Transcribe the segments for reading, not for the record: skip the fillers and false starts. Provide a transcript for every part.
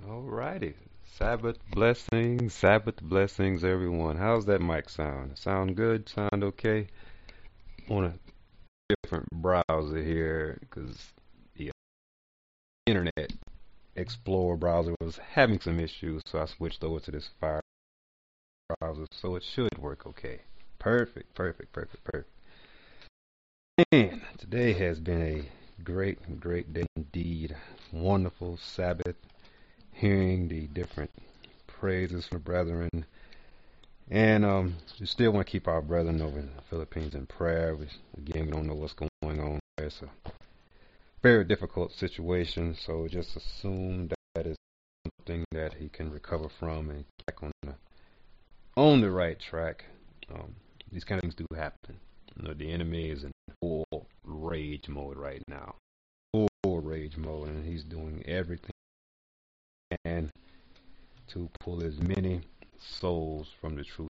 Alrighty. Sabbath blessings, everyone. How's that mic sound? Sound good? Sound okay? On a different browser here because the Internet Explorer browser was having some issues, so I switched over to this Fire browser, so it should work okay. Perfect, perfect, perfect, perfect. Man, today has been a great day indeed. Wonderful Sabbath, hearing the different praises from the brethren. And we still want to keep our brethren over in the Philippines in prayer. Again, we don't know what's going on there. It's a very difficult situation, so just assume that is something that he can recover from and get back on the right track. Um, these kind of things do happen. The enemy is in full rage mode right now. Full rage mode, and he's doing everything he can to pull as many souls from the truth.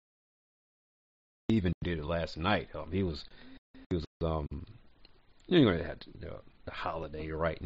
He even did it last night. He was they had the holiday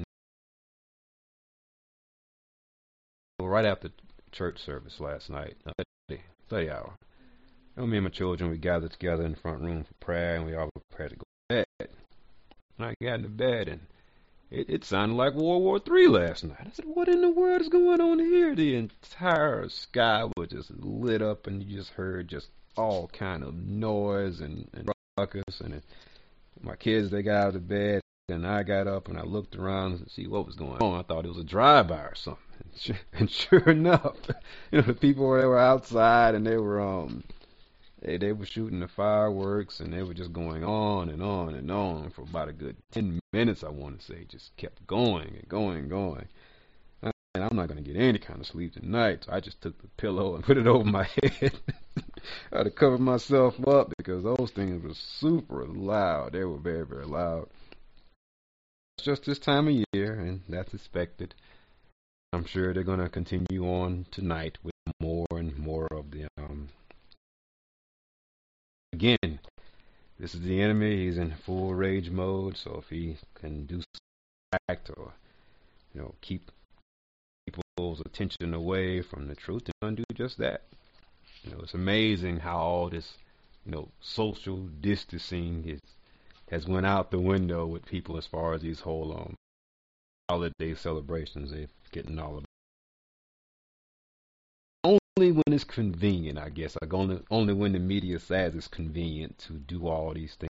right after church service last night, 30 hour. Me and my children, we gathered together in the front room for prayer, and we all prepared to go to bed. And I got into bed, and it sounded like World War III last night. I said, what in the world is going on here? The entire sky was just lit up, and you just heard just all kind of noise and ruckus. And my kids, they got out of bed, and I got up, and I looked around to see what was going on. I thought it was a drive-by or something. And sure enough, the people they were outside, and they were shooting the fireworks, and they were just going on and on and on for about a good 10 minutes, I want to say. Just kept going and going and going. And I'm not going to get any kind of sleep tonight, so I just took the pillow and put it over my head. I had to cover myself up because those things were super loud. They were very, very loud. It's just this time of year, and that's expected. I'm sure they're going to continue on tonight with more and more of the Again, this is the enemy. He's in full rage mode. So if he can do act or keep people's attention away from the truth, he's gonna do just that. It's amazing how all this social distancing has went out the window with people as far as these whole holiday celebrations. They're getting all of only when it's convenient, I guess. Like only when the media says it's convenient to do all these things.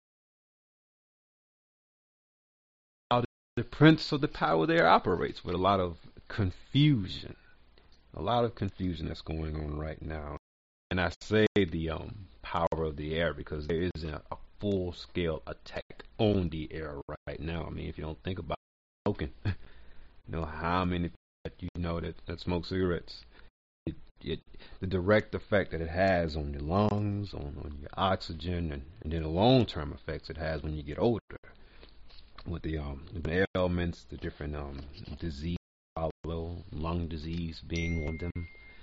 How the prince of the power there operates with a lot of confusion that's going on right now. And I say the power of the air because there is a full scale attack on the air right now. I mean, if you don't think about smoking, how many people that smoke cigarettes. The direct effect that it has on your lungs, on your oxygen, and then the long-term effects it has when you get older, with the ailments, the different disease, lung disease being one of them,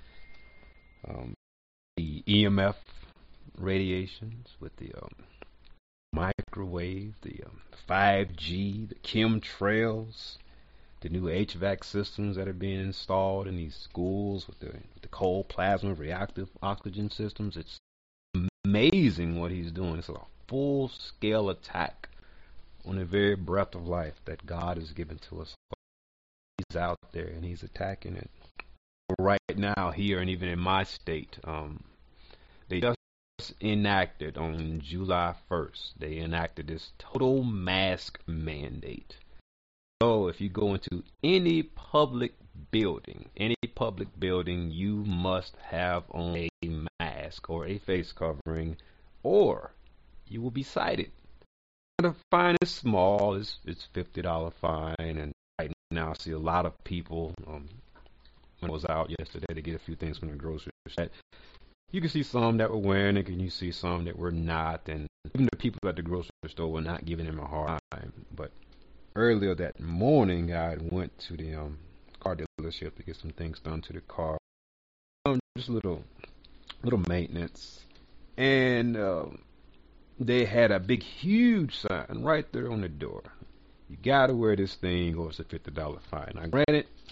the EMF radiations with the microwave, the 5G, the chemtrails, the new HVAC systems that are being installed in these schools with the cold plasma reactive oxygen systems. It's amazing what he's doing. It's a full scale attack on the very breath of life that God has given to us. He's out there and he's attacking it. Right now here and even in my state, they just enacted on July 1st, they enacted this total mask mandate. So if you go into any public building, you must have on a mask or a face covering, or you will be cited. The fine is small; it's $50 fine, and right now I see a lot of people. When I was out yesterday to get a few things from the grocery store, you can see some that were wearing it, and you see some that were not, and even the people at the grocery store were not giving them a hard time, but earlier that morning, I went to the car dealership to get some things done to the car. Just a little maintenance, and they had a big, huge sign right there on the door. You gotta wear this thing, or it's a $50 fine. Now, granted,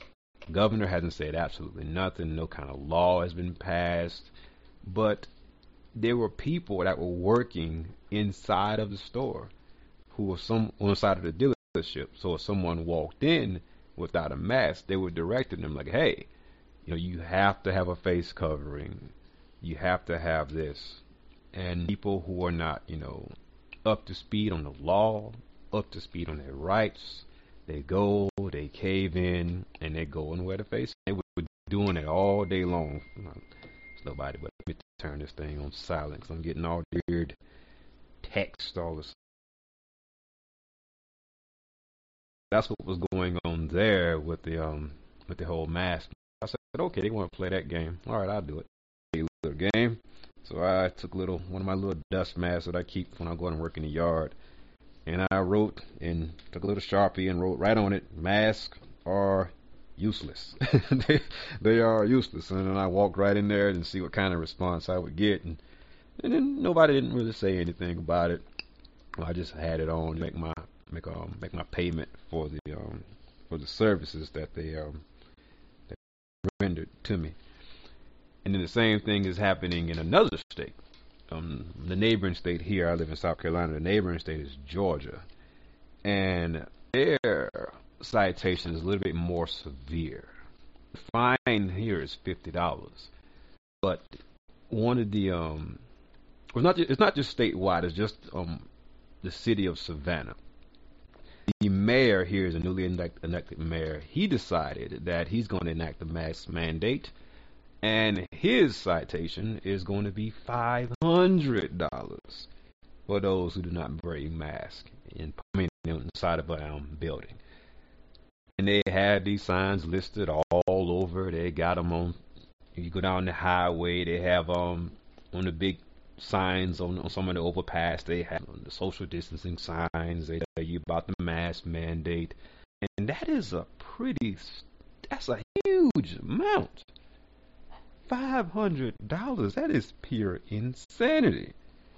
Governor hasn't said absolutely nothing. No kind of law has been passed. But there were people that were working inside of the store who were some on the side of the dealership. So if someone walked in without a mask, they were directing them like, "Hey, you have to have a face covering. You have to have this." And people who are not, up to speed on the law, up to speed on their rights, they cave in, and they go and wear the face. They were doing it all day long. It's nobody but me to turn this thing on silent, 'cause I'm getting all weird text, all this. That's what was going on there with the whole mask. I said, okay, they want to play that game. All right, I'll do it. A little game. So I took one of my little dust masks that I keep when I go and work in the yard, and I wrote and took a little Sharpie and wrote right on it, "Masks are useless." they are useless. And then I walked right in there and see what kind of response I would get, and then nobody didn't really say anything about it. I just had it on to make my payment for the services that they rendered to me. And then the same thing is happening in another state. The neighboring state here, I live in South Carolina. The neighboring state is Georgia, and their citation is a little bit more severe. The fine here is $50, but one of the it's not just statewide. It's just the city of Savannah. The mayor here is a newly elected mayor. He decided that he's going to enact the mask mandate, and his citation is going to be $500 for those who do not bring masks inside of a building. And they had these signs listed all over. They got them on. You go down the highway, they have on the big signs on some of the overpass. They have the social distancing signs. They tell you about the mask mandate, and that's a huge amount. $500. That is pure insanity.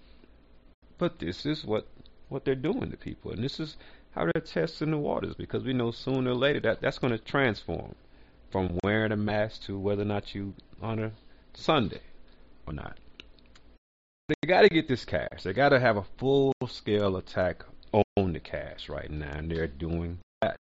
But this is what they're doing to people, and this is how they're testing the waters, because we know sooner or later that's going to transform from wearing a mask to whether or not you honor Sunday or not. They got to get this cash. They got to have a full-scale attack on the cash right now, and they're doing that.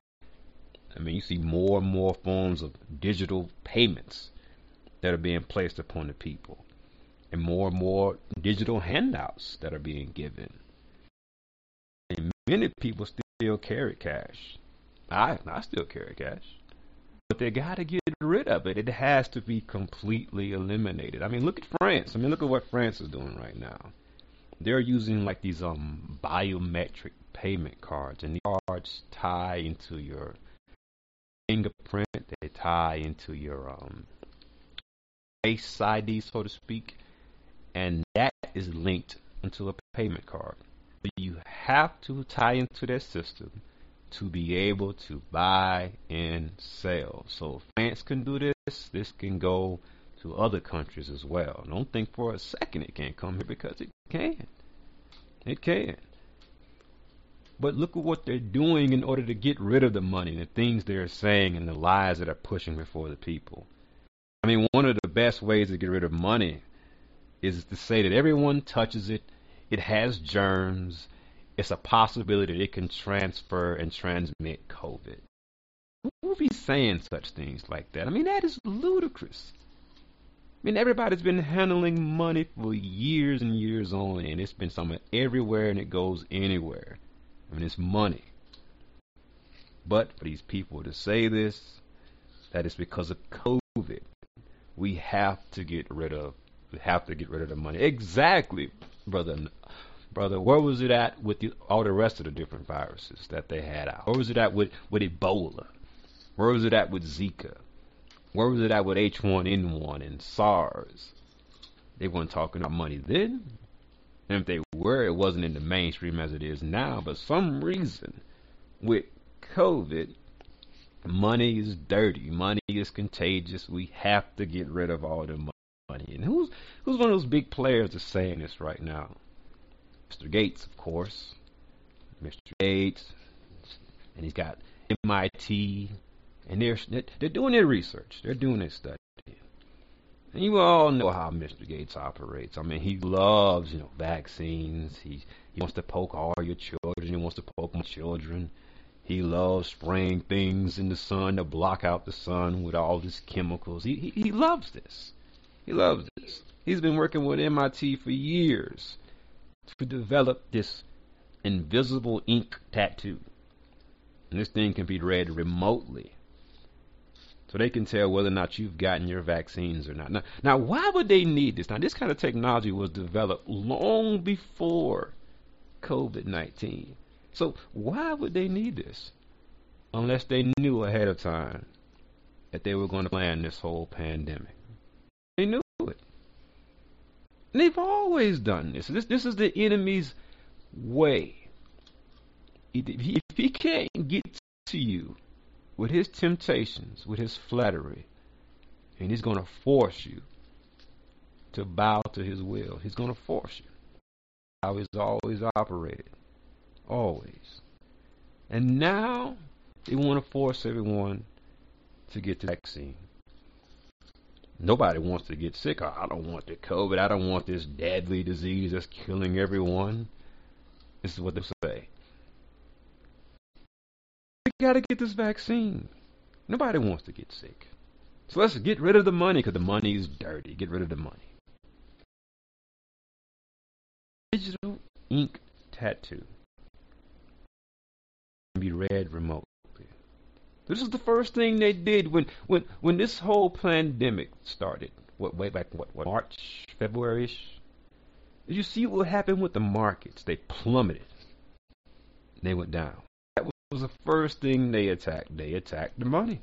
I mean, you see more and more forms of digital payments that are being placed upon the people, and more digital handouts that are being given. And many people still carry cash. I still carry cash. But they got to get rid of it. It has to be completely eliminated. I mean, look at France. I mean, look at what France is doing right now. They're using like these biometric payment cards, and these cards tie into your fingerprint. They tie into your Face ID, so to speak, and that is linked into a payment card. You have to tie into that system to be able to buy and sell. So if France can do this, this can go to other countries as well. Don't think for a second it can't come here, because it can. It can. But look at what they're doing in order to get rid of the money, the things they're saying, and the lies that they're pushing before the people. I mean, one of the best ways to get rid of money is to say that everyone touches it. It has germs. It's a possibility that it can transfer and transmit COVID. Who would be saying such things like that? I mean, that is ludicrous. I mean, everybody's been handling money for years and years on, and it's been somewhere everywhere, and it goes anywhere. I mean, it's money. But for these people to say this, that is because of COVID. We have to get rid of the money. Exactly, brother. Where was it at with all the rest of the different viruses that they had out? Where was it at with Ebola? Where was it at with Zika? Where was it at with H1N1 and SARS? They weren't talking about money then. And if they were, it wasn't in the mainstream as it is now. But some reason with COVID, money is dirty. Money is contagious. We have to get rid of all the money. And who's one of those big players that's saying this right now? Mr. Gates, of course. Mr. Gates. And he's got MIT And they're doing their research. They're doing their study. And you all know how Mr. Gates operates. I mean, he loves, vaccines. He wants to poke all your children. He wants to poke my children. He loves spraying things in the sun to block out the sun with all these chemicals. He loves this. He loves this. He's been working with MIT for years to develop this invisible ink tattoo. And this thing can be read remotely. So they can tell whether or not you've gotten your vaccines or not. Now, why would they need this? Now, this kind of technology was developed long before COVID-19. So why would they need this? Unless they knew ahead of time that they were going to plan this whole pandemic. They knew it. And they've always done this. This is the enemy's way. If he can't get to you with his temptations, with his flattery, and he's going to force you to bow to his will. He's going to force you. How he's always operated. Always. And now they want to force everyone to get the vaccine. Nobody wants to get sick. I don't want the COVID. I don't want this deadly disease that's killing everyone. This is what they say. We got to get this vaccine. Nobody wants to get sick. So let's get rid of the money because the money is dirty. Get rid of the money. Digital ink tattoo can be read remotely. This is the first thing they did when this whole pandemic started. Way back March, February-ish? Did you see what happened with the markets? They plummeted. They went down. That was the first thing they attacked. They attacked the money.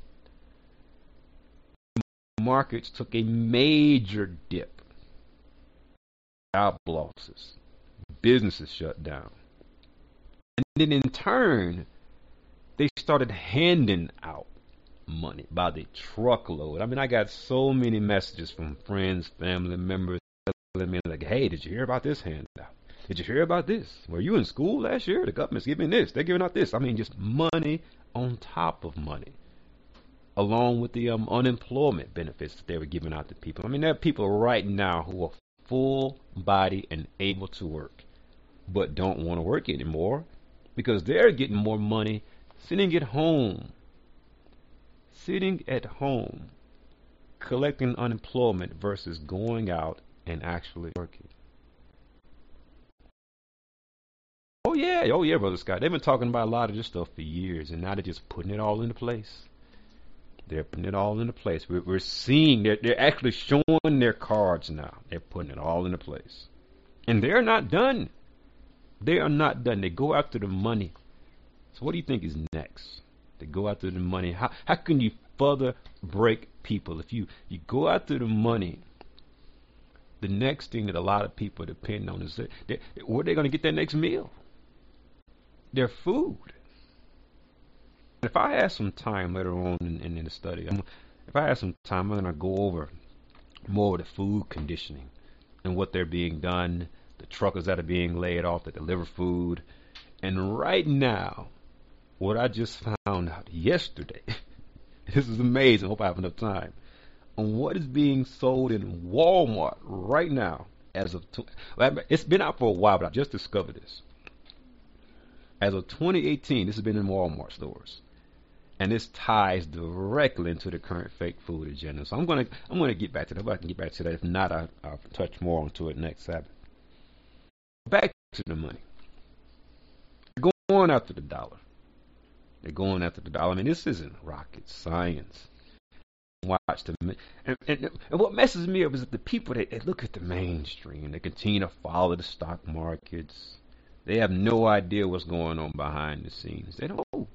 The markets took a major dip. Job losses. Businesses shut down. And then in turn, they started handing out money by the truckload. I mean, I got so many messages from friends, family members telling me like, hey, did you hear about this handout? Did you hear about this? Were you in school last year? The government's giving this. They're giving out this. I mean, just money on top of money. Along with the unemployment benefits that they were giving out to people. I mean, there are people right now who are full body and able to work, but don't want to work anymore because they're getting more money sitting at home, collecting unemployment versus going out and actually working. Oh yeah, Brother Scott. They've been talking about a lot of this stuff for years, and now they're just putting it all into place. They're putting it all into place. We're seeing they're actually showing their cards now. They're putting it all into place, and they're not done. They are not done. They go after the money. So what do you think is next? They go after the money. How can you further break people? If you go after the money, the next thing that a lot of people depend on is where they're going to get their next meal. Their food. If I have some time later on in the study, if I have some time, I'm going to go over more of the food conditioning and what they're being done, the truckers that are being laid off that deliver food. And right now, what I just found out yesterday, this is amazing, I hope I have enough time, on what is being sold in Walmart right now. It's been out for a while, but I just discovered this. As of 2018, this has been in Walmart stores. And this ties directly into the current fake food agenda. So I'm gonna get back to that. If I can get back to that. If not, I'll touch more onto it next Sabbath. Back to the money. They're going after the dollar. They're going after the dollar. I mean, this isn't rocket science. Watch them. And what messes me up is that the people, they look at the mainstream. They continue to follow the stock markets. They have no idea what's going on behind the scenes. They don't know.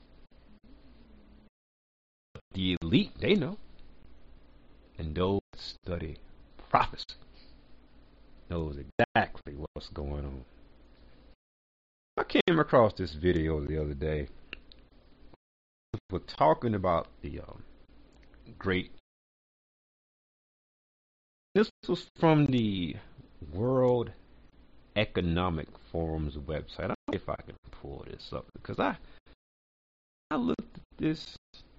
The elite, they know. And those that study prophecy knows exactly what's going on. I came across this video the other day. We're talking about the great. This was from the World Economic Forum's website. I don't know if I can pull this up because I looked at this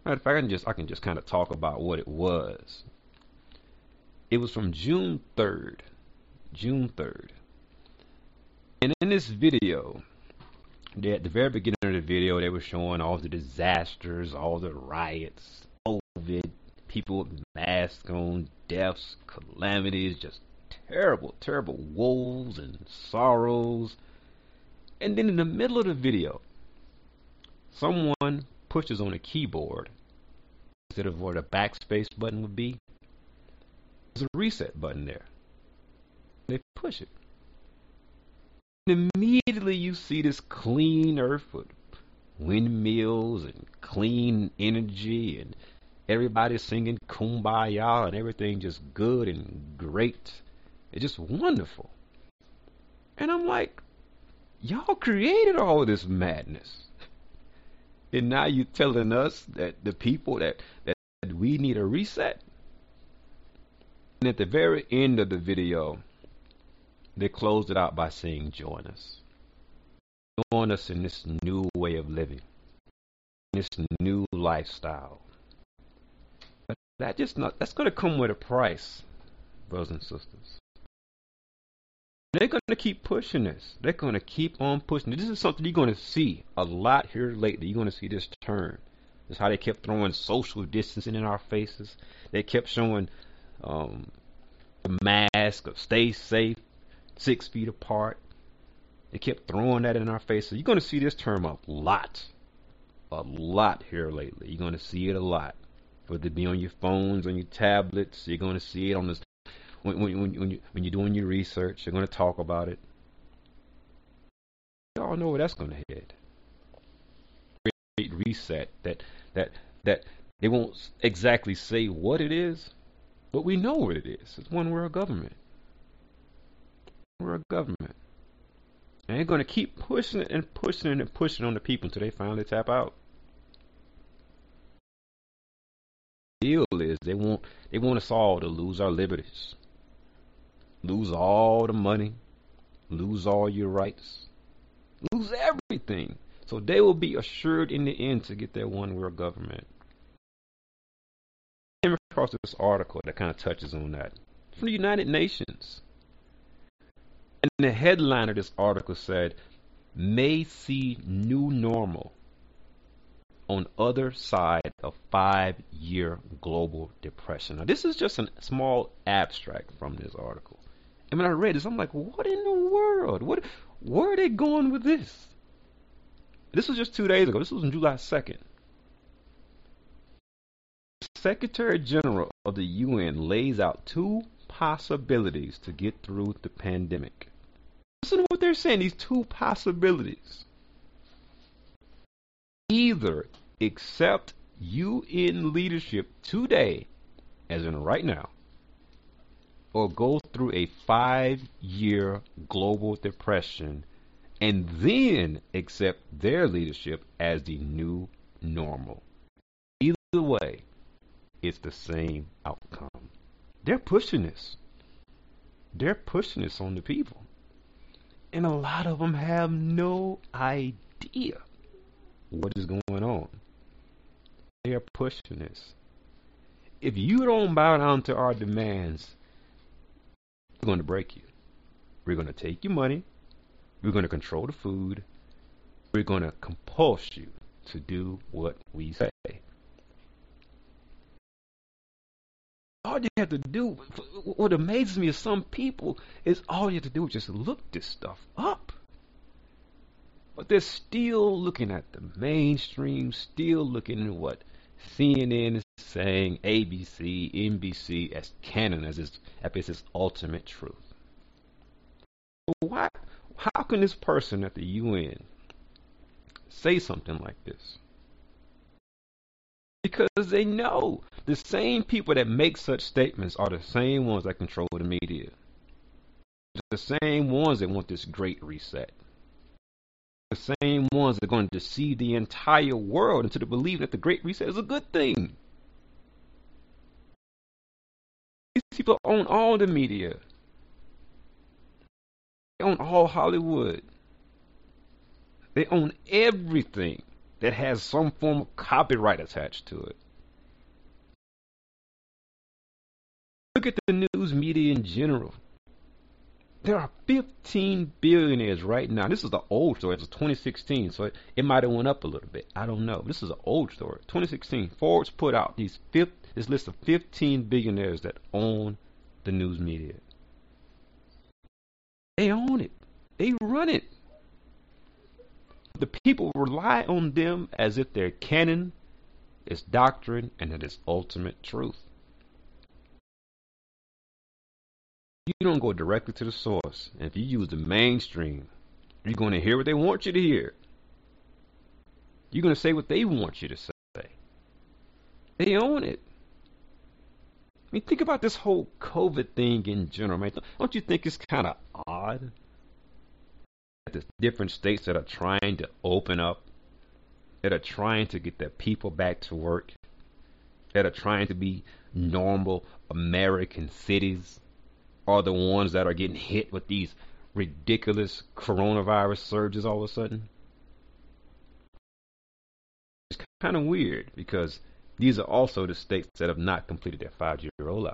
Matter of fact, I can just kind of talk about what it was. It was from June 3rd. June 3rd. And in this video, at the very beginning of the video, they were showing all the disasters, all the riots, COVID, people with masks on, deaths, calamities, just terrible, terrible woes and sorrows. And then in the middle of the video, someone pushes on a keyboard instead of where the backspace button would be. There's a reset button there. They push it. And immediately you see this clean earth with windmills and clean energy and everybody singing Kumbaya and everything just good and great. It's just wonderful. And I'm like, y'all created all of this madness. And now you're telling us that the people that we need a reset? And at the very end of the video, they closed it out by saying, join us. Join us in this new way of living, this new lifestyle. But that's going to come with a price, brothers and sisters. They're going to keep pushing this. They're going to keep on pushing it. This is something you're going to see a lot here lately. You're going to see this turn. This is how they kept throwing social distancing in our faces. They kept showing the mask of stay safe, 6 feet apart. They kept throwing that in our faces. You're going to see this term a lot here lately. You're going to see it a lot. Whether it be on your phones, on your tablets, you're going to see it on this. When you're doing your research, you're going to talk about it. Y'all know where that's going to head. Great reset. That they won't exactly say what it is, but we know what it is. It's one world government. We're a government. And they're going to keep pushing it and pushing it and pushing on the people until they finally tap out. The deal is they want us all to lose our liberties. Lose all the money. Lose all your rights. Lose everything. So they will be assured in the end to get their one world government. I came across this article that kind of touches on that. From the United Nations. And the headline of this article said, may see new normal on other side of 5-year global depression. Now this is just a small abstract from this article. And when I read this, I'm like, what in the world? Where are they going with this? This was just 2 days ago. This was on July 2nd. Secretary General of the UN lays out 2 possibilities to get through the pandemic. Listen to what they're saying, these 2 possibilities. Either accept UN leadership today, as in right now, or go through a 5-year global depression and then accept their leadership as the new normal. Either way, it's the same outcome. They're pushing this. They're pushing this on the people. And a lot of them have no idea what is going on. They are pushing this. If you don't bow down to our demands, we're going to break you. We're going to take your money. We're going to control the food. We're going to compel you to do what we say. All you have to do, what amazes me is some people, is all you have to do is just look this stuff up. But they're still looking at the mainstream, still looking at what CNN is saying, ABC, NBC as canon, as its ultimate truth. Why? How can this person at the UN say something like this? Because they know the same people that make such statements are the same ones that control the media. The same ones that want this great reset. The same ones that are going to deceive the entire world into the belief that the great reset is a good thing. These people own all the media. They own all Hollywood. They own everything. that has some form of copyright attached to it. Look at the news media in general. There are 15 billionaires right now. This is the old story. It's 2016, so it might have went up a little bit. I don't know. This is an old story. 2016, Forbes put out this list of 15 billionaires that own the news media. They own it. They run it. The people rely on them as if their canon is doctrine and it is ultimate truth. You don't go directly to the source. And if you use the mainstream, you're going to hear what they want you to hear. You're going to say what they want you to say. They own it. I mean, think about this whole COVID thing in general, man. Don't you think it's kind of odd that the different states that are trying to open up, that are trying to get their people back to work, that are trying to be normal American cities, are the ones that are getting hit with these ridiculous coronavirus surges all of a sudden? It's kind of weird because these are also the states that have not completed their 5G rollout.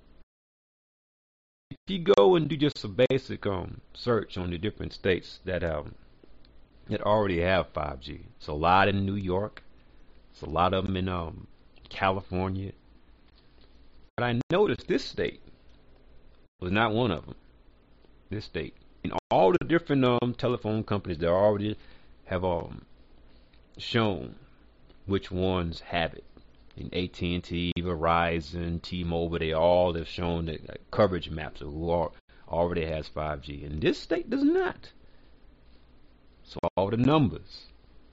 If you go and do just a basic search on the different states that already have 5G, it's a lot in New York, it's a lot of them in California. But I noticed this state was not one of them. This state, and all the different telephone companies that already have shown which ones have it. In AT&T, Verizon, T-Mobile, they all have shown the coverage maps of who already has 5G, and this state does not. So all the numbers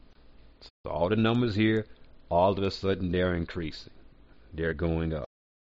here, all of a sudden they're increasing, they're going up.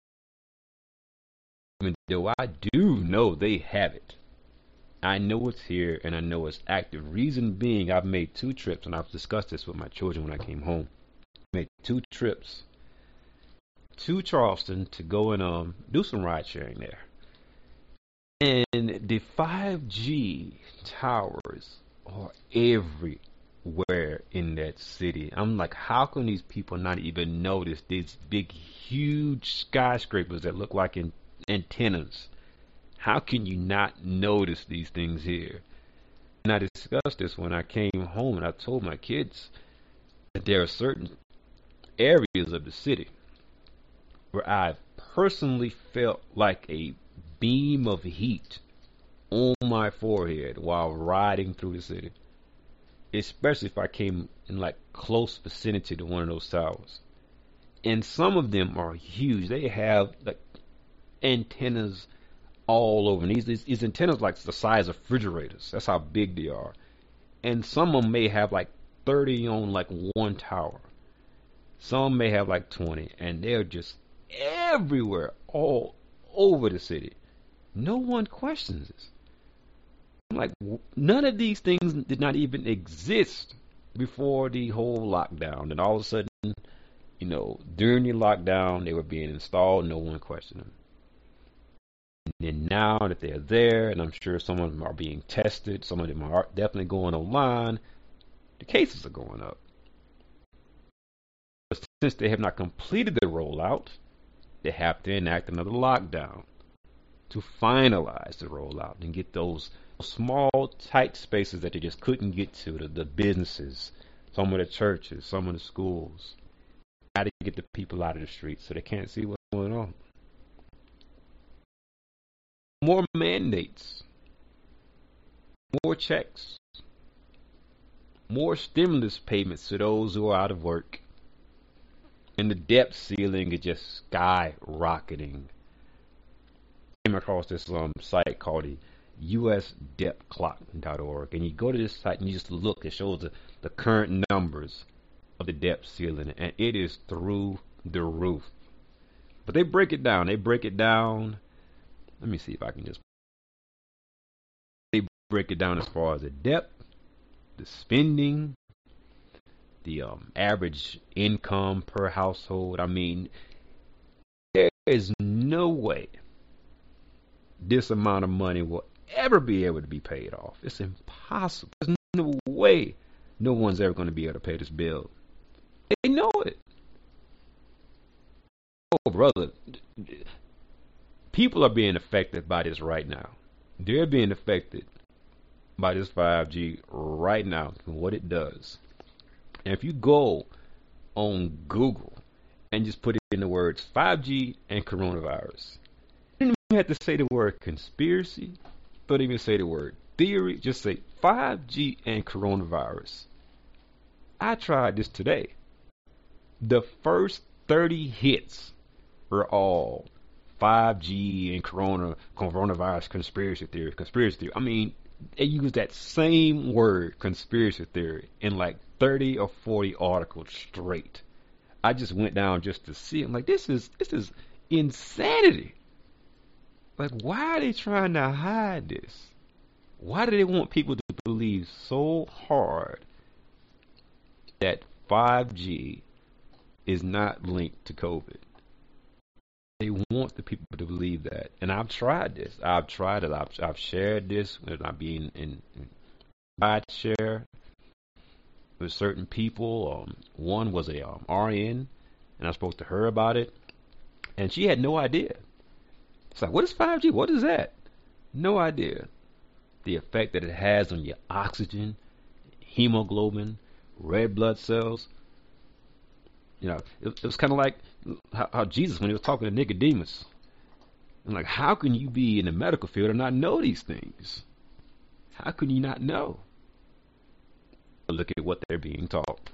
Even though I do know they have it. I know it's here and I know it's active. Reason being, I've made 2 trips, and I've discussed this with my children when I came home. I made 2 trips to Charleston to go and do some ride sharing there. And the 5G towers are everywhere in that city. I'm like, how can these people not even notice these big, huge skyscrapers that look like antennas? How can you not notice these things here? And I discussed this when I came home, and I told my kids that there are certain areas of the city where I've personally felt like a beam of heat on my forehead while riding through the city, especially if I came in like close vicinity to one of those towers. And some of them are huge. They have like antennas all over. And these antennas like the size of refrigerators. That's how big they are. And some of them may have like 30 on like one tower. Some may have like 20. And they're just everywhere, all over the city. No one questions this. I'm like, none of these things did not even exist before the whole lockdown. And all of a sudden, during the lockdown, they were being installed. No one questioned them. And then now that they're there, and I'm sure some of them are being tested, some of them are definitely going online, the cases are going up. But since they have not completed the rollout, they have to enact another lockdown to finalize the rollout and get those small, tight spaces that they just couldn't get to, the businesses, some of the churches, some of the schools. Got to get the people out of the streets so they can't see what's going on. More mandates, more checks, more stimulus payments to those who are out of work, and the debt ceiling is just skyrocketing. I came across this site called the USDebtClock.org, and you go to this site and you just look. It shows the current numbers of the debt ceiling, and it is through the roof. But they break it down. Let me see if I can just. They break it down as far as the debt, the spending, the average income per household. I mean, there is no way this amount of money will ever be able to be paid off. It's impossible. There's no way no one's ever going to be able to pay this bill. They know it. Oh, brother, people are being affected by this right now. They're being affected by this 5G right now and what it does. And if you go on Google and just put in the words 5G and coronavirus, you don't even have to say the word conspiracy. Don't even say the word theory. Just say 5G and coronavirus. I tried this today. The first 30 hits were all 5G and coronavirus conspiracy theory. I mean, they use that same word, conspiracy theory, in like 30 or 40 articles straight. I just went down just to see. I'm like, this is insanity. Like, why are they trying to hide this? Why do they want people to believe so hard that 5G is not linked to COVID? They want the people to believe that. And I've tried this. I've tried it. I've shared this when I be in share with certain people. One was a RN, and I spoke to her about it, and she had no idea. It's like, what is 5G? What is that? No idea. The effect that it has on your oxygen, hemoglobin, red blood cells. You know, it was kind of like how Jesus, when he was talking to Nicodemus, and like, how can you be in the medical field and not know these things? How can you not know? Look at what they're being taught.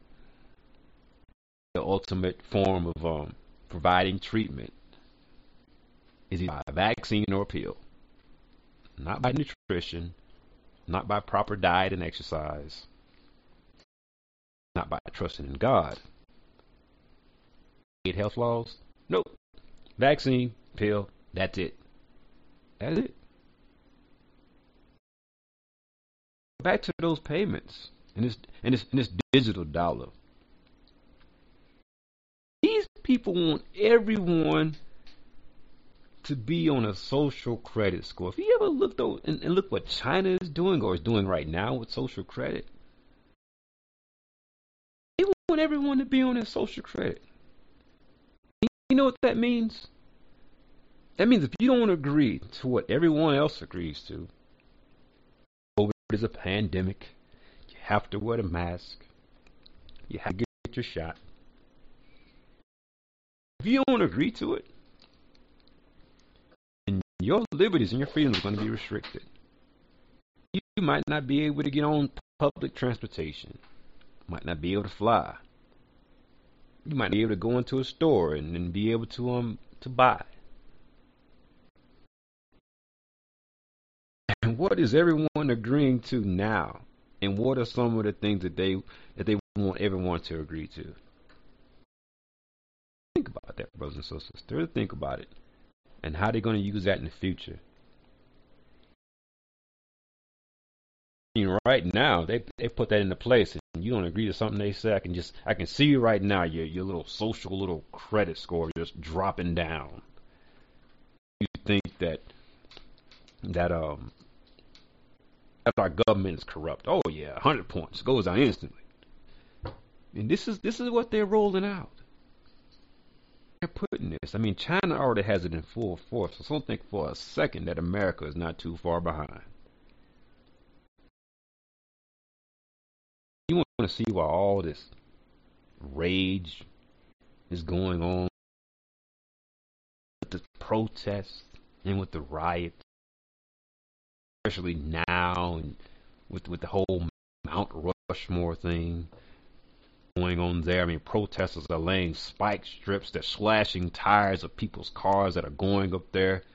The ultimate form of providing treatment is either by vaccine or pill. Not by nutrition, not by proper diet and exercise, not by trusting in God. Health laws? Nope. Vaccine, pill, that's it. That's it. Back to those payments and this digital dollar. These people want everyone to be on a social credit score. If you ever looked over and look what China is doing or is doing right now with social credit, they want everyone to be on their social credit. You know what that means? That means if you don't agree to what everyone else agrees to, COVID is a pandemic, you have to wear a mask, you have to get your shot. If you don't agree to it, then your liberties and your freedoms are going to be restricted. You might not be able to get on public transportation, might not be able to fly. You might be able to go into a store and be able to buy. And what is everyone agreeing to now? And what are some of the things that they want everyone to agree to? Think about that, brothers and sisters. Really think about it. And how they're going to use that in the future. Right now, they put that into place, and you don't agree to something they say. I can see you right now, your little social little credit score just dropping down. You think that our government is corrupt. Oh yeah, 100 points goes down instantly. And this is what they're rolling out. They're putting this. I mean, China already has it in full force. So don't think for a second that America is not too far behind. You want to see why all this rage is going on with the protests and with the riots, especially now, and with the whole Mount Rushmore thing going on there. I mean, protesters are laying spike strips, they're slashing tires of people's cars that are going up there.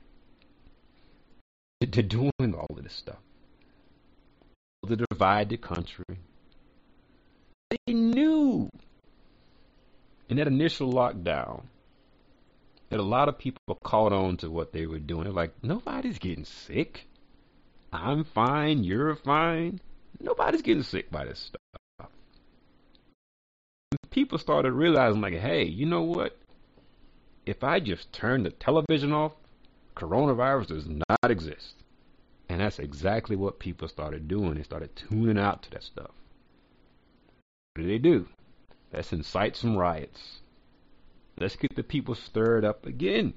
They're doing all of this stuff to divide the country. They knew in that initial lockdown that a lot of people caught on to what they were doing. They're like, nobody's getting sick. I'm fine. You're fine. Nobody's getting sick by this stuff. And people started realizing, like, hey, you know what? If I just turn the television off, coronavirus does not exist. And that's exactly what people started doing. They started tuning out to that stuff. What do they do? Let's incite some riots. Let's get the people stirred up again.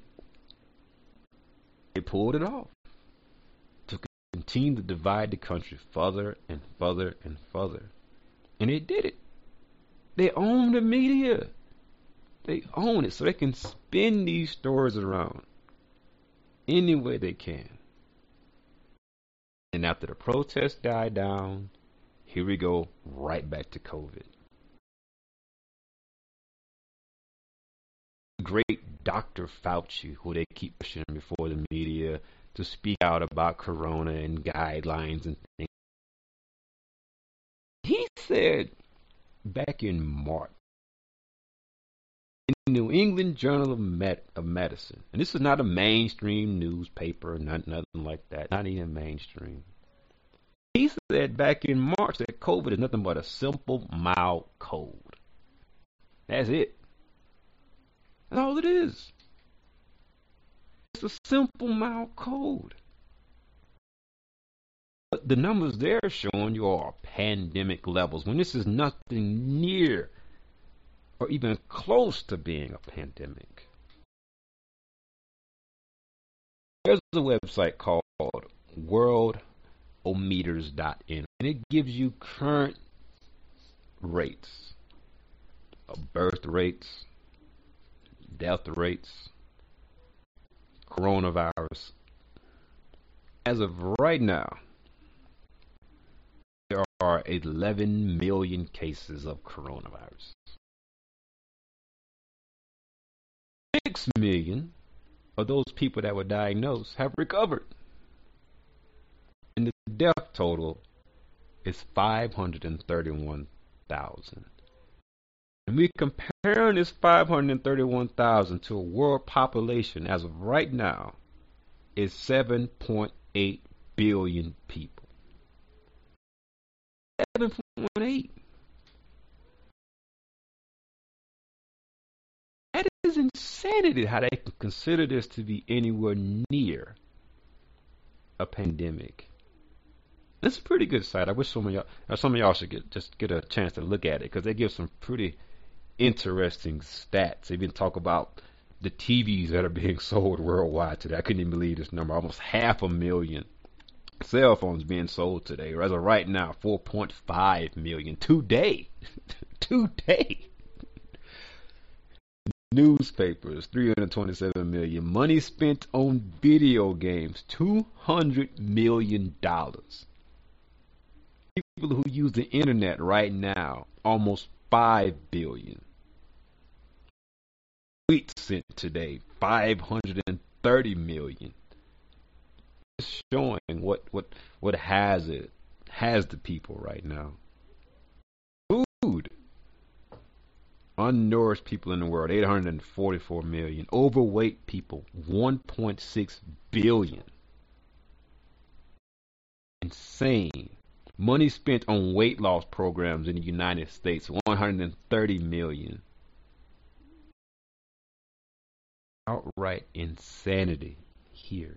They pulled it off to continue to divide the country further and further and further. And they did it. They own the media. They own it so they can spin these stories around any way they can. And after the protests died down, here we go right back to COVID. Great Dr. Fauci, who they keep pushing before the media to speak out about corona and guidelines and things. He said back in March in the New England Journal of Medicine, and this is not a mainstream newspaper, nothing like that, not even mainstream. He said back in March that COVID is nothing but a simple, mild cold. That's it. That's all it is. It's a simple, mild cold. But the numbers they're showing you are pandemic levels, when this is nothing near or even close to being a pandemic. There's a website called worldometers.info, and it gives you current rates, birth rates, death rates, coronavirus. As of right now, there are 11 million cases of coronavirus. 6 million of those people that were diagnosed have recovered. And the death total is 531,000. And we're comparing this 531,000 to a world population as of right now is 7.8 billion people. 7.8. That is insanity how they can consider this to be anywhere near a pandemic. This is a pretty good site. I wish some of y'all should get a chance to look at it, because they give some pretty interesting stats. They even talk about the TVs that are being sold worldwide today. I couldn't even believe this number. Almost 500,000 cell phones being sold today. As of right now, 4.5 million today. Today. Newspapers, 327 million. Money spent on video games, $200 million. People who use the internet right now, almost 5 billion. Tweets sent today, 530 million. It's showing what has the people right now. Food. Unnourished people in the world, 844 million. Overweight people, 1.6 billion. Insane. Money spent on weight loss programs in the United States, 130 million. Outright insanity here.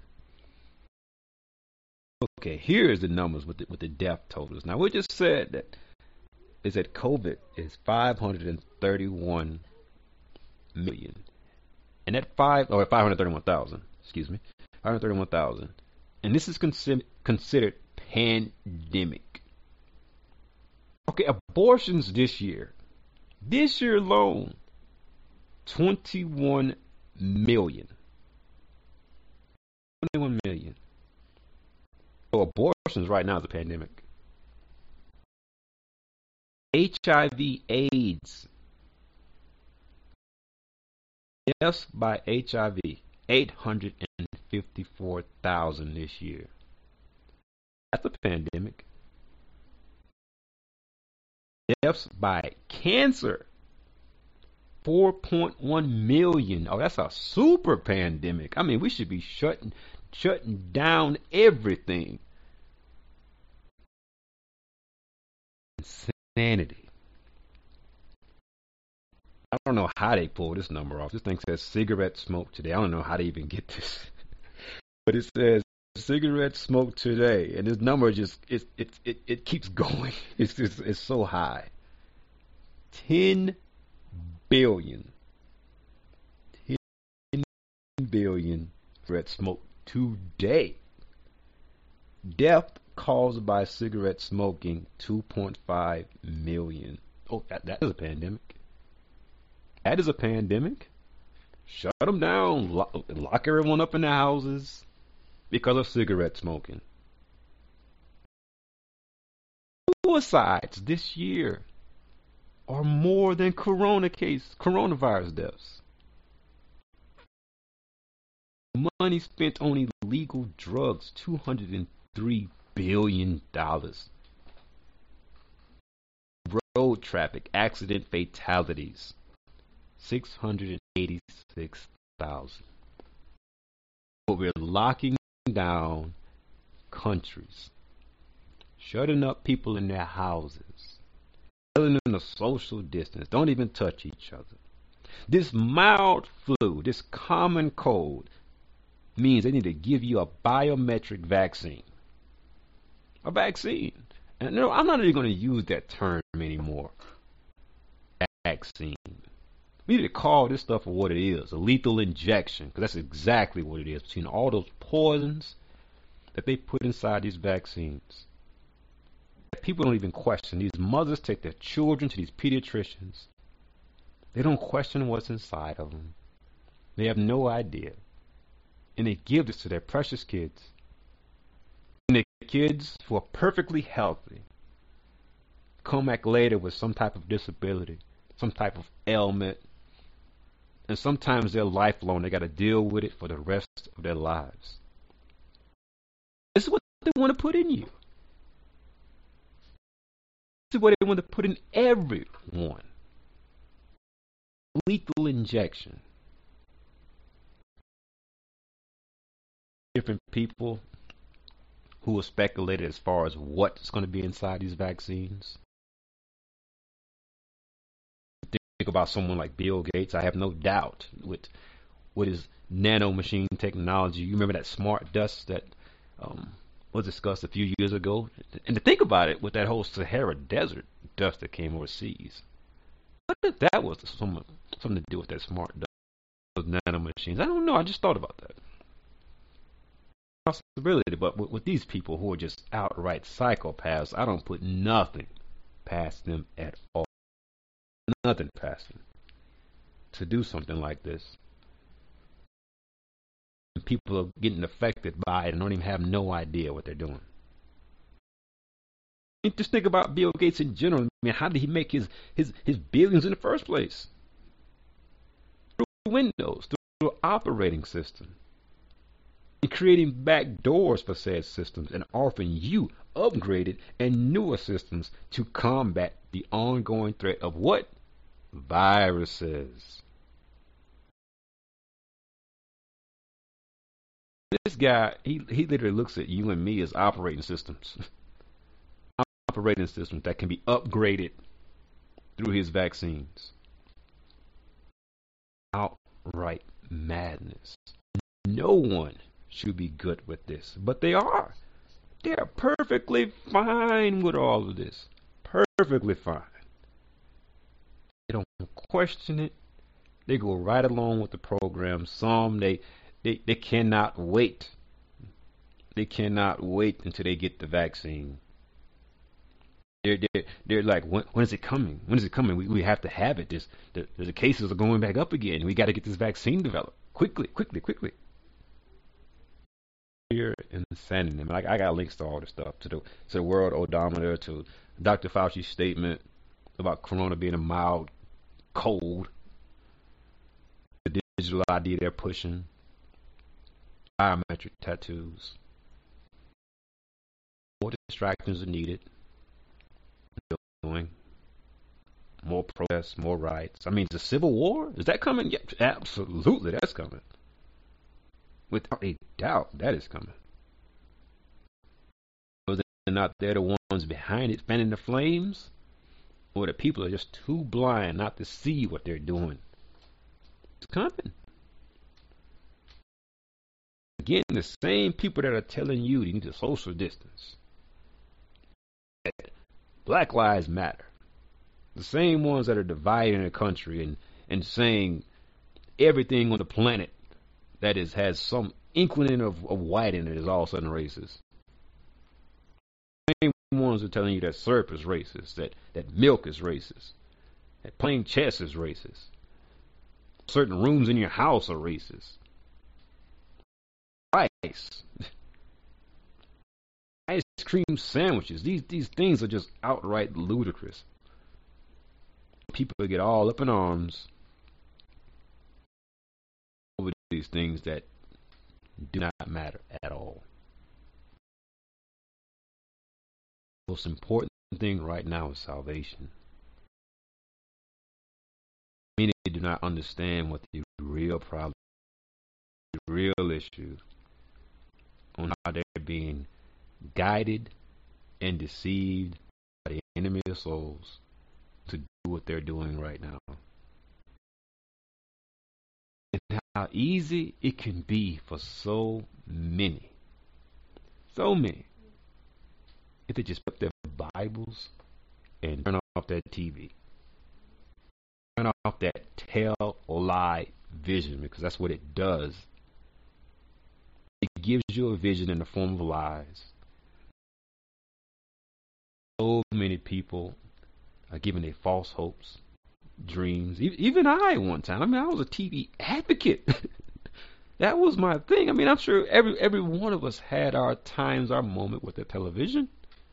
Okay, here is the numbers with the death totals. Now, we just said that COVID is 531 million. And that 531,000, excuse me, 531,000. And this is considered pandemic. Okay, abortions this year alone, 21 million. 21 million. So abortions right now is a pandemic. HIV/AIDS. Deaths by HIV, 854,000 this year. That's a pandemic. Deaths by cancer, 4.1 million. Oh, that's a super pandemic. I mean, we should be shutting down everything. Insanity. I don't know how they pull this number off. This thing says cigarette smoke today. I don't know how they even get this. But it says cigarette smoke today. And this number just, it keeps going. It's so high. 10 billion. 10 billion cigarette smoke today. Death caused by cigarette smoking, 2.5 million. Oh, that is a pandemic. That is a pandemic. Shut them down. Lock everyone up in their houses because of cigarette smoking. Suicides this year are more than coronavirus deaths. Money spent on illegal drugs, $203 billion. Road traffic accident fatalities, 686,000. But we're locking down countries, shutting up people in their houses, telling them to social distance, don't even touch each other. This mild flu, this common cold, means they need to give you a biometric vaccine. A vaccine. And no, I'm not even going to use that term anymore. Vaccine. We need to call this stuff for what it is, a lethal injection, because that's exactly what it is, between all those poisons that they put inside these vaccines. People don't even question. These mothers take their children to these pediatricians. They don't question what's inside of them. They have no idea. And they give this to their precious kids. And the kids who are perfectly healthy come back later with some type of disability, some type of ailment, and sometimes they're lifelong. They got to deal with it for the rest of their lives. This is what they want to put in you. This is what they want to put in everyone. Lethal injection. Different people who have speculated as far as what's going to be inside these vaccines. Think about someone like Bill Gates. I have no doubt with his nanomachine technology. You remember that smart dust that was discussed a few years ago? And to think about it, with that whole Sahara Desert dust that came overseas. What if that was something to do with that smart dust, those nanomachines? I don't know. I just thought about that. Possibility, but with these people who are just outright psychopaths, I don't put nothing past them at all. Nothing past them to do something like this. And people are getting affected by it and don't even have no idea what they're doing. And just think about Bill Gates in general. I mean, how did he make his billions in the first place? Through Windows, through an operating system. And creating back doors for said systems and offering you upgraded and newer systems to combat the ongoing threat of what? Viruses. This guy, he literally looks at you and me as operating systems. Operating systems that can be upgraded through his vaccines. Outright madness. No one should be good with this, but they are. They are perfectly fine with all of this. Perfectly fine. They don't question it. They go right along with the program. Some they cannot wait. They cannot wait until they get the vaccine. They're like, when is it coming? When is it coming? We have to have it. The cases are going back up again. We got to get this vaccine developed quickly. Pure insanity. I mean, I got links to all this stuff, to the World Odometer, to Dr. Fauci's statement about corona being a mild cold, the digital ID they're pushing, biometric tattoos. More distractions are needed. Doing more protests, more riots. I mean, the Civil War, is that coming? Yeah, absolutely, that's coming. Without a doubt, that is coming. Whether or not they're the ones behind it, fanning the flames, or the people are just too blind not to see what they're doing. It's coming. Again, the same people that are telling you you need to social distance, that Black Lives Matter, The same ones that are dividing the country and saying everything on the planet that has some inkling of white in it is all of a sudden racist. The same ones are telling you that syrup is racist, that milk is racist, that playing chess is racist. Certain rooms in your house are racist. Rice. Ice cream sandwiches. These things are just outright ludicrous. People get all up in arms over these things that do not matter at all. The most important thing right now is salvation. Many do not understand what the real problem, the real issue, on how they're being guided and deceived by the enemy of souls to do what they're doing right now. And how easy it can be for so many, if they just put their Bibles and turn off that TV, turn off that tell lie vision, because that's what it does. It gives you a vision in the form of lies. So many people are given their false hopes, dreams. Even I, one time. I mean, I was a TV advocate. That was my thing. I mean, I'm sure every one of us had our times, our moment with the television.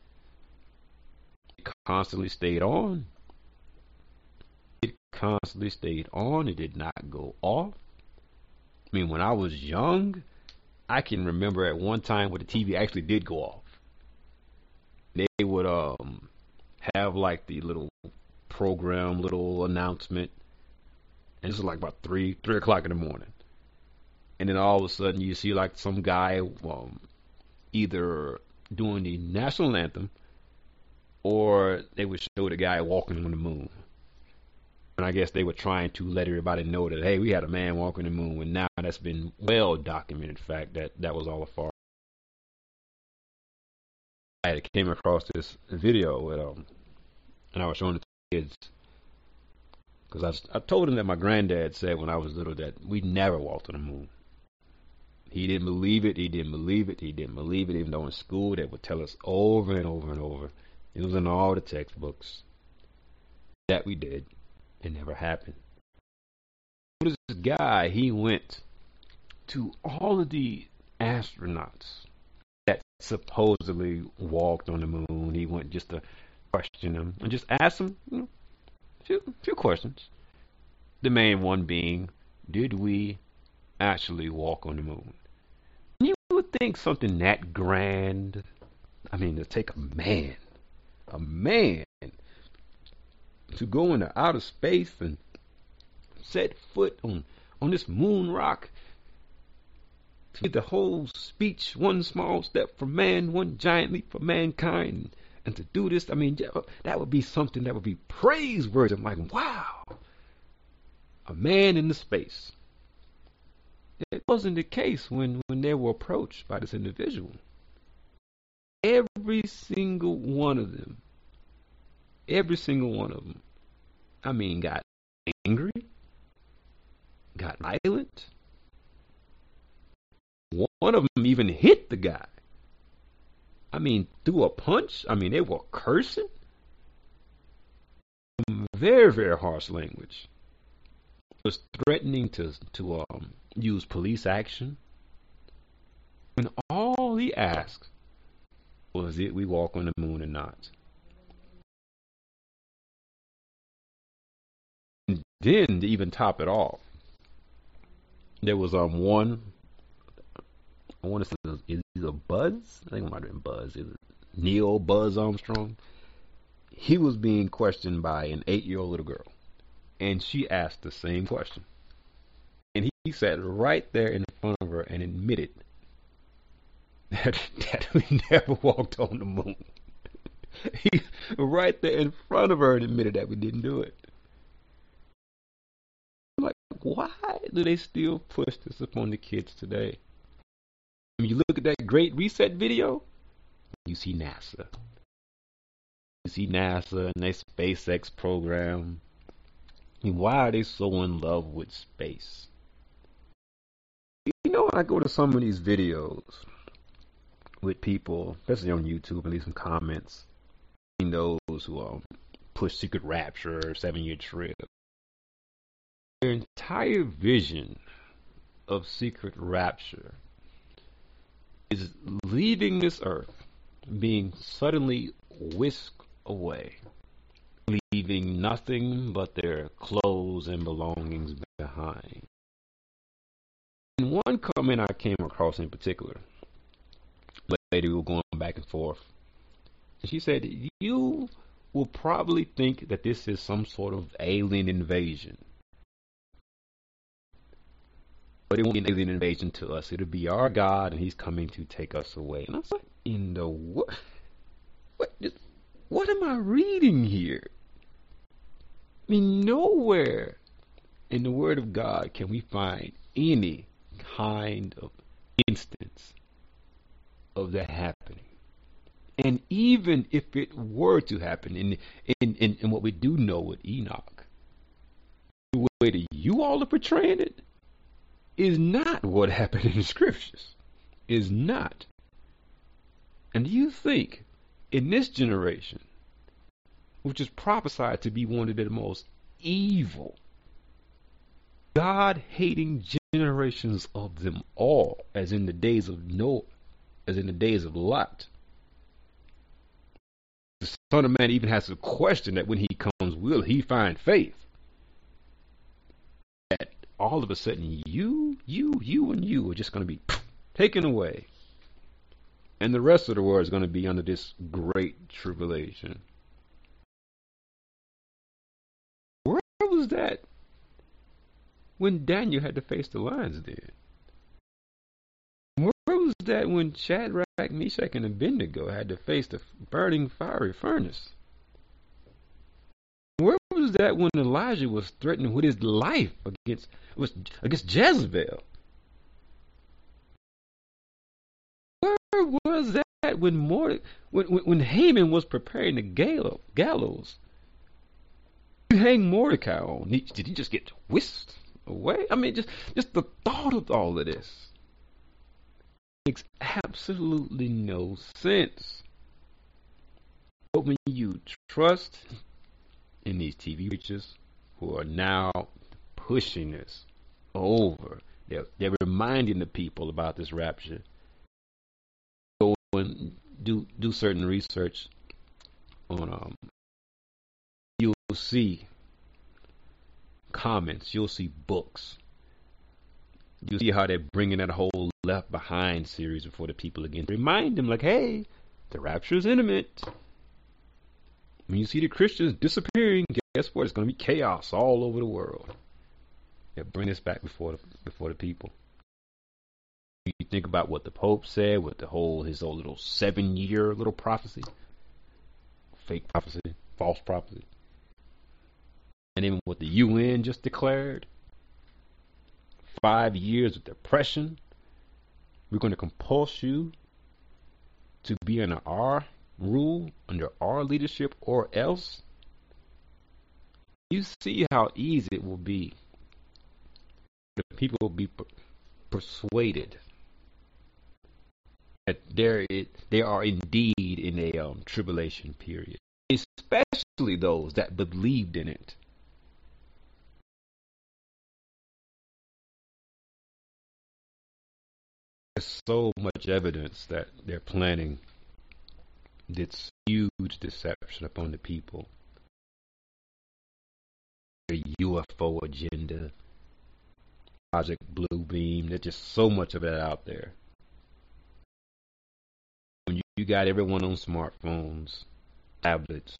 It constantly stayed on. It constantly stayed on. It did not go off. I mean, when I was young, I can remember at one time where the TV actually did go off. They would have like the little program, little announcement, and this is like about 3 o'clock in the morning, and then all of a sudden you see like some guy either doing the national anthem, or they would show the guy walking on the moon. And I guess they were trying to let everybody know that, hey, we had a man walking the moon, and now that's been well documented fact that was all a farce. I came across this video with and I was showing it to kids, because I told him that my granddad said when I was little that we never walked on the moon. He didn't believe it. He didn't believe it. He didn't believe it. Even though in school they would tell us over and over and over, it was in all the textbooks that we did. It never happened. This guy, he went to all of the astronauts that supposedly walked on the moon. He went just to question them and just ask them, a few questions. The main one being, did we actually walk on the moon? You would think something that grand, I mean, to take a man to go into outer space and set foot on this moon rock, to get the whole speech, one small step for man, one giant leap for mankind, and to do this, I mean, that would be something that would be praiseworthy. I'm like, wow, a man in the space. It wasn't the case when they were approached by this individual. Every single one of them, I mean, got angry, got violent. One of them even hit the guy. I mean, threw a punch. I mean, they were cursing. Very, very harsh language. Was threatening to use police action. When all he asked was, did we walk on the moon or not? And then, to even top it off, there was one, I want to say, is it Buzz? I think it might have been Buzz. Is it Neil Buzz Armstrong? He was being questioned by an 8-year-old little girl, and she asked the same question. And he sat right there in front of her and admitted that we never walked on the moon. He right there in front of her and admitted that we didn't do it. I'm like, why do they still push this upon the kids today? When you look at that Great Reset video, you see NASA. You see NASA and their SpaceX program. I mean, why are they so in love with space? You know, when I go to some of these videos with people, especially on YouTube, and leave some comments, those who push secret rapture, 7-year trip, their entire vision of secret rapture is leaving this earth, being suddenly whisked away, leaving nothing but their clothes and belongings behind. And one comment I came across in particular, lady, we were going back and forth, and she said, "You will probably think that this is some sort of alien invasion. But it won't be an alien invasion to us. It'll be our God, and He's coming to take us away." And I was like, "In the what? What am I reading here?" I mean, nowhere in the Word of God can we find any kind of instance of that happening. And even if it were to happen, in what we do know with Enoch, the way that you all are portraying it is not what happened in the scriptures. Is not. And do you think in this generation, which is prophesied to be one of the most evil, God-hating generations of them all, as in the days of Noah, as in the days of Lot, the Son of Man even has a question that when He comes, will He find faith? That all of a sudden you and you are just going to be taken away. And the rest of the world is going to be under this great tribulation. Where was that when Daniel had to face the lions den? Where was that when Shadrach, Meshach, and Abednego had to face the burning fiery furnace? Where was that when Elijah was threatening with his life against Jezebel? Where was that when Haman was preparing the gallows? You hang Mordecai on. Did he just get whisked away? I mean, just the thought of all of this makes absolutely no sense. But when you trust in these TV preachers who are now pushing this over, they're reminding the people about this rapture. Go and do certain research on you'll see comments, you'll see books, you'll see how they're bringing that whole Left Behind series before the people again. Remind them, like, hey, the rapture is imminent. When you see the Christians disappearing, guess what? It's going to be chaos all over the world. They bring this back before the people. You think about what the Pope said with his whole little 7-year little prophecy, fake prophecy, false prophecy, and then what the UN just declared, 5 years of depression. We're going to compulse you to be under our rule, under our leadership, or else. You see how easy it will be. The people will be persuaded that they are indeed in a tribulation period, especially those that believed in it. There's so much evidence that they're planning this huge deception upon the people. The UFO agenda, Project Bluebeam, there's just so much of it out there. When you got everyone on smartphones, tablets,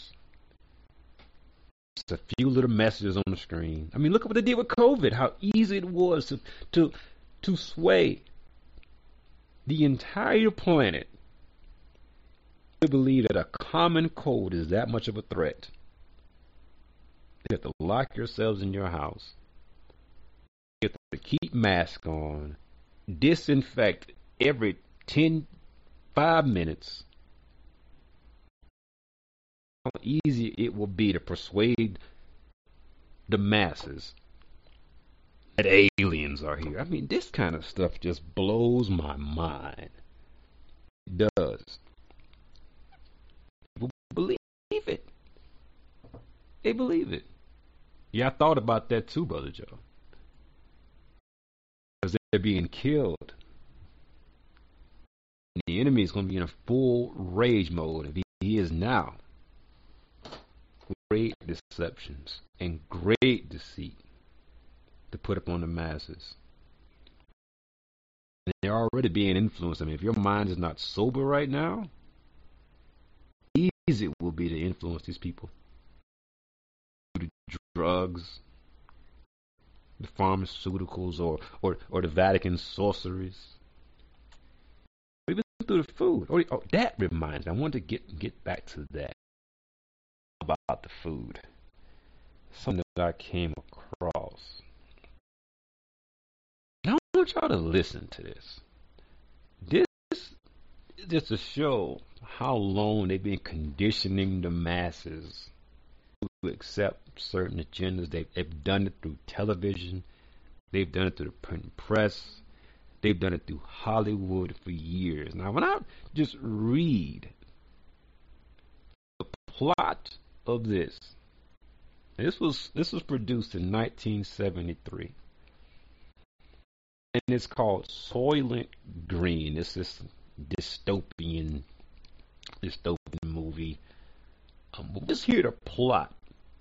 just a few little messages on the screen. I mean, look at what they did with COVID, how easy it was to sway the entire planet to believe that a common cold is that much of a threat. You have to lock yourselves in your house. You have to keep masks on, disinfect every 5 minutes. easy it will be to persuade the masses that aliens are here. I mean, this kind of stuff just blows my mind. It does. People believe it. They believe it. Yeah, I thought about that too, Brother Joe. Because they're being killed. And the enemy is going to be in a full rage mode if he is now. Great deceptions and great deceit to put upon the masses. And they're already being influenced. I mean, if your mind is not sober right now, easy it will be to influence these people. The drugs, the pharmaceuticals, or the Vatican sorceries. Even through the food. Oh, that reminds me. I want to get back to that. About the food. Something that I came across. And I want y'all to listen to this. This is just to show how long they've been conditioning the masses to accept certain agendas. They've done it through television. They've done it through the print press. They've done it through Hollywood for years. Now, when I just read the plot of this was produced in 1973, and it's called Soylent Green. It's this dystopian movie. We'll just hear the plot.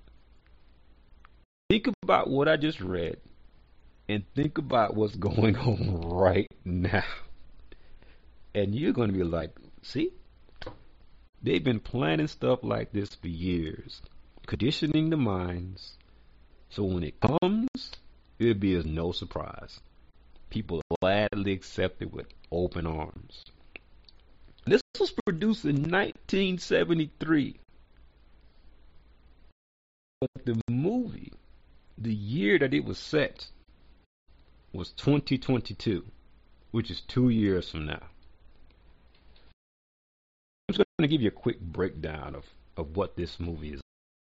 Think about what I just read, and think about what's going on right now, and you're going to be like, see? They've been planning stuff like this for years, conditioning the minds, so when it comes, it'll be as no surprise. People gladly accept it with open arms. This was produced in 1973. But the movie, the year that it was set, was 2022, which is 2 years from now. I'm just going to give you a quick breakdown of what this movie is.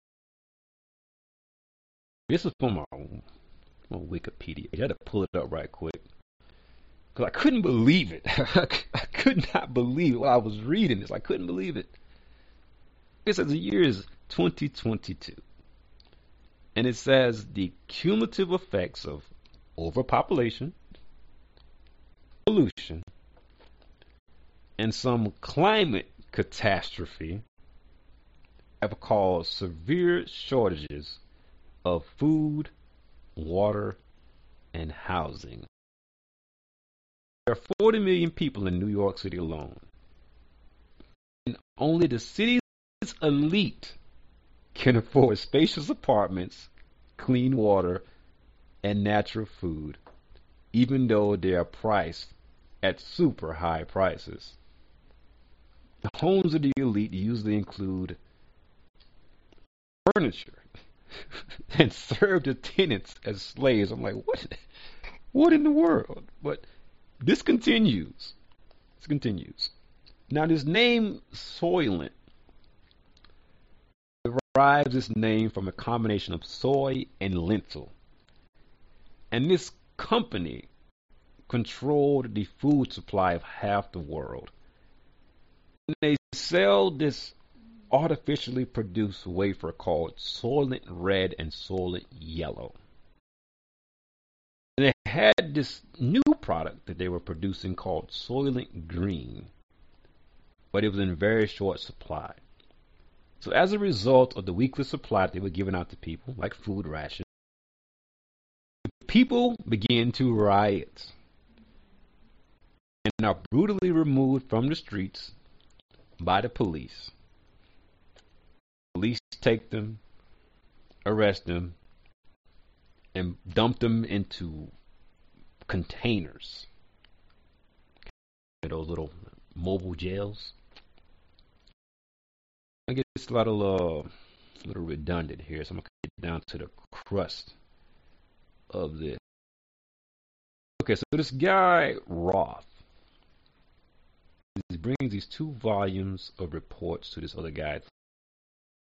This is from our Wikipedia. I had to pull it up right quick because I couldn't believe it. I could not believe it while I was reading this. I couldn't believe it. It says the year is 2022, and it says the cumulative effects of overpopulation, pollution, and some climate catastrophe have caused severe shortages of food, water, and housing. There are 40 million people in New York City alone, and only the city's elite can afford spacious apartments, clean water, and natural food, even though they are priced at super high prices. The homes of the elite usually include furniture and serve the tenants as slaves. I'm like, what in the world? But this continues. This continues. Now, this name Soylent derives its name from a combination of soy and lentil. And this company controlled the food supply of half the world. And they sell this artificially produced wafer called Soylent Red and Soylent Yellow. And they had this new product that they were producing called Soylent Green, but it was in very short supply. So as a result of the weekly supply they were giving out to people, like food rations, people began to riot and are brutally removed from the streets by the police. Police take them, arrest them, and dump them into containers. Those little mobile jails. I guess it's a little redundant here, so I'm gonna get down to the crust of this. Okay, so this guy Roth, he brings these 2 volumes of reports to this other guy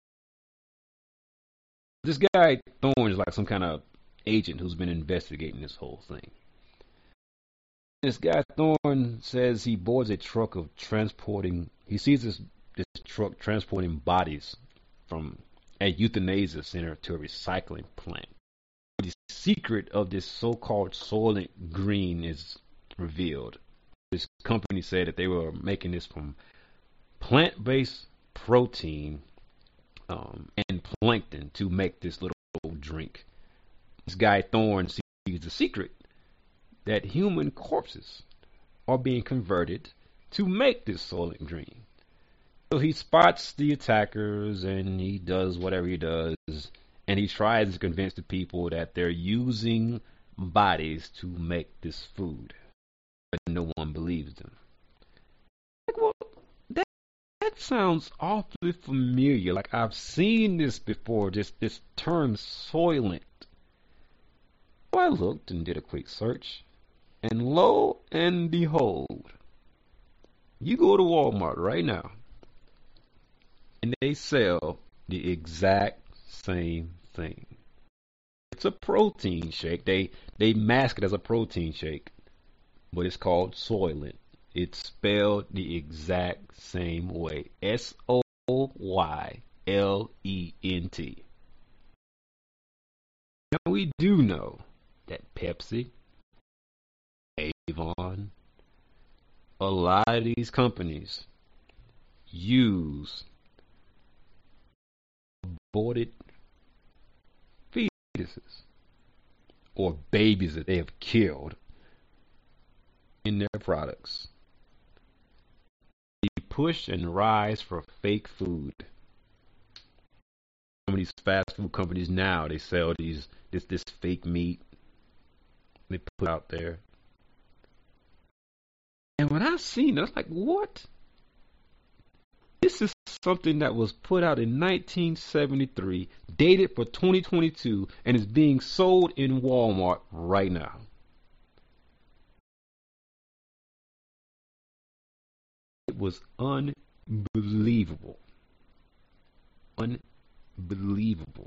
This guy Thorne is like some kind of agent who's been investigating this whole thing. This guy Thorne says he boards a truck of transporting. He sees this truck transporting bodies from a euthanasia center to a recycling plant. The secret of this so-called Soylent Green is revealed. This company said that they were making this from plant-based protein and plankton to make this little drink. This guy Thorne sees the secret that human corpses are being converted to make this Soylent Green. So he spots the attackers and he does whatever he does, and he tries to convince the people that they're using bodies to make this food. But no one believes them. Like, well, that sounds awfully familiar. Like I've seen this before, this term Soylent. So I looked and did a quick search, and lo and behold, you go to Walmart right now, and they sell the exact same thing. It's a protein shake. They mask it as a protein shake, but it's called Soylent. It's spelled the exact same way. Soylent. Now we do know that Pepsi, Avon, a lot of these companies use aborted fetuses or babies that they have killed in their products. The push and rise for fake food. Some of these fast food companies now, they sell this fake meat they put out there. And when I seen it, I was like, what? This is something that was put out in 1973, dated for 2022, and is being sold in Walmart right now. It was unbelievable. Unbelievable.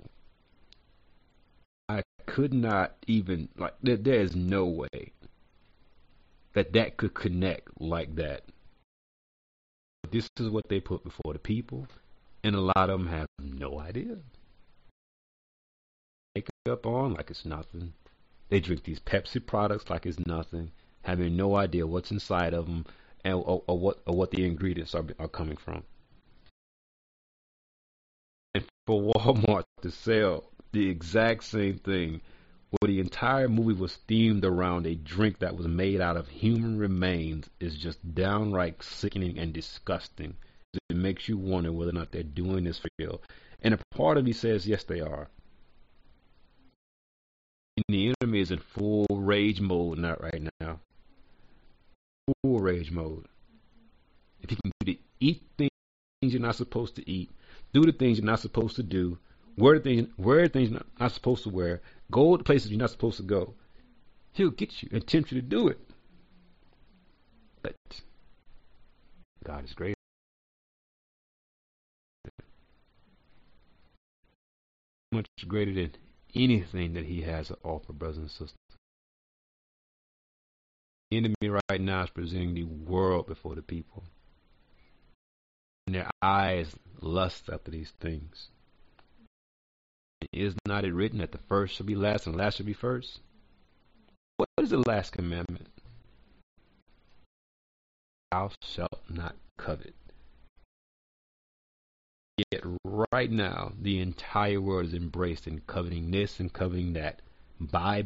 I could not even, like, there is no way that could connect like that. This is what they put before the people, and a lot of them have no idea. Make up on like it's nothing. They drink these Pepsi products like it's nothing, having no idea what's inside of them and or what the ingredients are coming from. And for Walmart to sell the exact same thing, where the entire movie was themed around a drink that was made out of human remains, is just downright sickening and disgusting. It makes you wonder whether or not they're doing this for real. And a part of me says, yes, they are. And the enemy is in full rage mode right now. Full rage mode. If you can do the eat things you're not supposed to eat, do the things you're not supposed to do, wear things you're not supposed to wear, go to places you're not supposed to go, he'll get you and tempt you to do it. But God is great. Much greater than anything that he has to offer, brothers and sisters. The enemy right now is presenting the world before the people. And their eyes lust after these things. Is not it written that the first shall be last and the last shall be first? What is the last commandment? Thou shalt not covet. Yet right now, the entire world is embraced in coveting this and coveting that. Buy.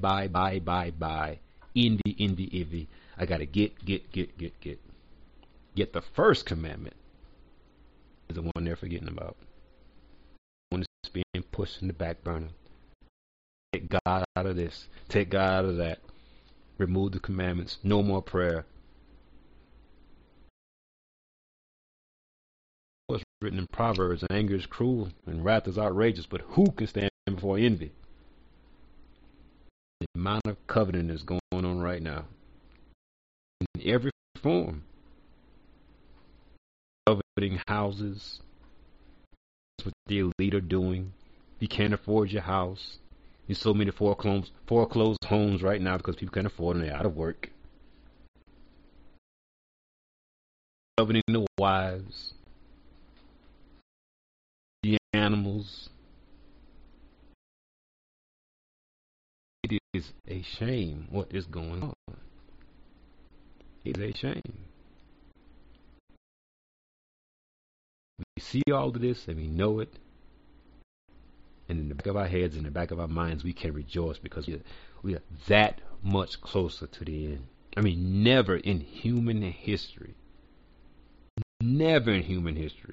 Envy. I gotta get. Yet the first commandment is the one they're forgetting about. One that's being pushed in the back burner. Take God out of this. Take God out of that. Remove the commandments. No more prayer. What's written in Proverbs, anger is cruel and wrath is outrageous, but who can stand before envy? The amount of coveting that's going on right now. In every form. Coveting houses. That's what the elite are doing. you can't afford your house. There's so many foreclosed homes right now because people can't afford them. They're out of work. Coveting the wives, the animals. It is a shame what is going on. It is a shame. We see all of this and we know it. And in the back of our heads, in the back of our minds, we can rejoice because we are that much closer to the end. I mean, never in human history. Never in human history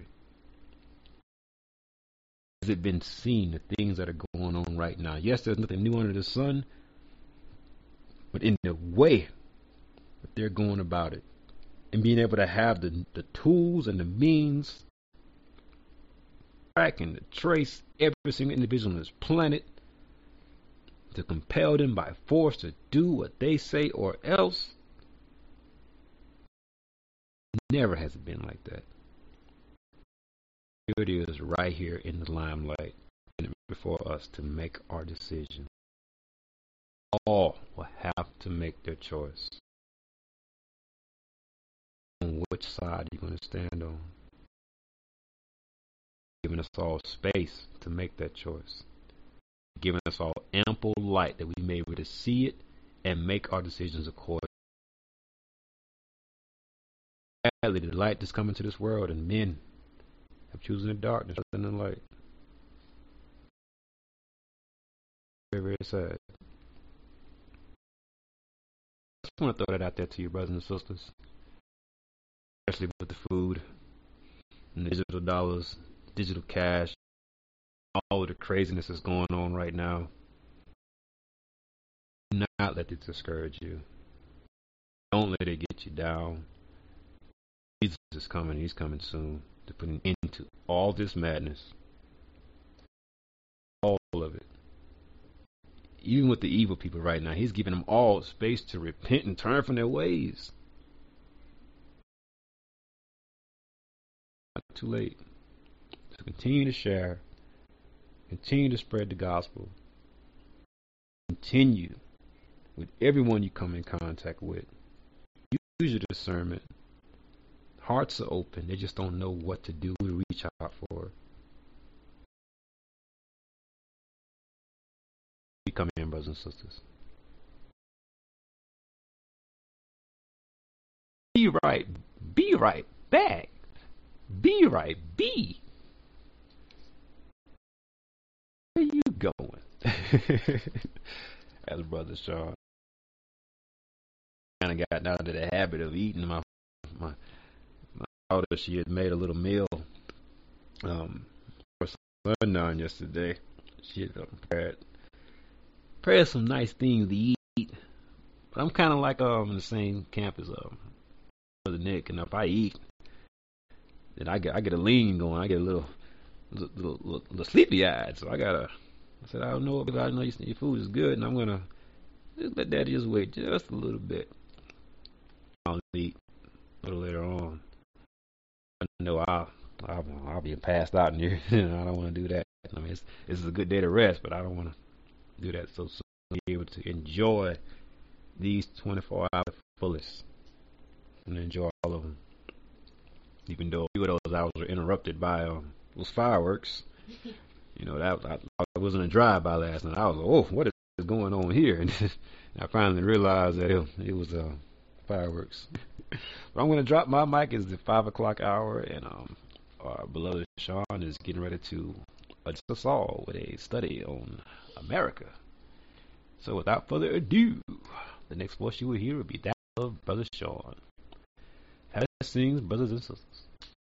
has it been seen the things that are going on right now. Yes, there's nothing new under the sun, but in the way that they're going about it and being able to have the tools and the means track and to trace every single individual on this planet to compel them by force to do what they say or else. Never has it been like that. Here it is right here in the limelight before us to make our decision. All will have to make their choice. On which side are you going to stand on? Giving us all space to make that choice. Giving us all ample light that we may be able to see it and make our decisions accordingly. Sadly, the light that's coming to this world and men have chosen the darkness rather than the light. Very, very sad. I just want to throw that out there to you, brothers and sisters. Especially with the food and the digital dollars, digital cash, all of the craziness that's going on right now. Do not let it discourage you. Don't let it get you down. Jesus is coming. He's coming soon to put an end to all this madness. All of it. Even with the evil people right now, he's giving them all space to repent and turn from their ways. Not too late. So continue to share. Continue to spread the gospel. Continue with everyone you come in contact with. Use your discernment. Hearts are open. They just don't know what to do to reach out for. We come in, brothers and sisters. Be right. Be right back. Be right. Be. Where you going? As Brother Sean kind of got out of the habit of eating my daughter. She had made a little meal for sundown yesterday. She had prepared some nice things to eat. But I'm kind of like in the same camp as Brother Nick, and if I eat, then I get a lean going. I get a little sleepy eyed. So I said, I don't know if I know your food is good, and I'm gonna just let Daddy just wait just a little bit. I'll eat a little later on. I know I'll be passed out in here. I don't want to do that. I mean, this is a good day to rest, but I don't want to do that so soon. Be able to enjoy these 24 hours fullest and enjoy all of them. Even though a few of those hours were interrupted by those fireworks. You know, I wasn't a drive-by last night. I was like, oh, what is going on here? And I finally realized that it was fireworks. But I'm going to drop my mic. It's the 5 o'clock hour, and our beloved Sean is getting ready to assist us all with a study on America. So without further ado, the next voice you will hear will be that of Brother Sean. Blessings, brothers and sisters.